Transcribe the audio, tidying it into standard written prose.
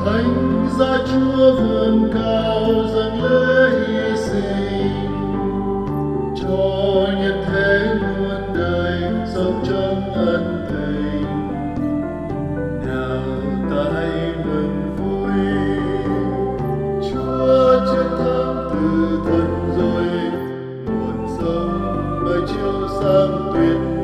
Thánh giá Chúa vươn cao dâng lễ hy sinh, cho nhân thế muôn đời sống trong ân tình. Nào ta hãy mừng vui, Chúa chiến thắng từ thần rồi, nguồn sống mới chiếu sáng tuyệt